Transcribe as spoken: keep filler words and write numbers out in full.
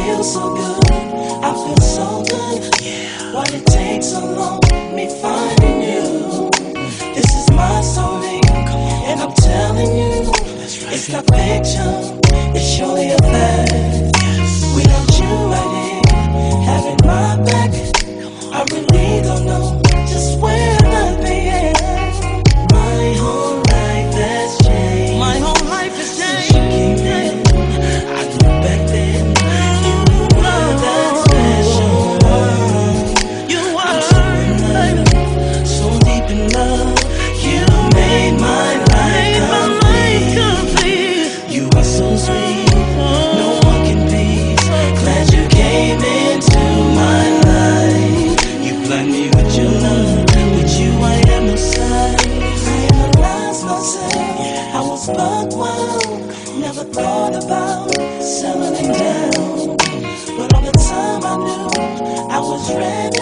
feel so good. I feel so good. Yeah. Why it takes so long, me finding you? This is my story, and I'm telling you, it's not fiction, it's surely a fact. Without you right here, having my back, I really don't know just where I'd be at. My whole life has changed. My whole life has changed. Since you came in, I knew back then you were that special one. You were. I'm so in love, so deep in love. You made my life complete. You are so sweet, no one can be. Glad you came into my life. You blind me with your love. With you I am no side. I analyze myself. I was buck wild. Never thought about settling down. But all the time I knew I was ready.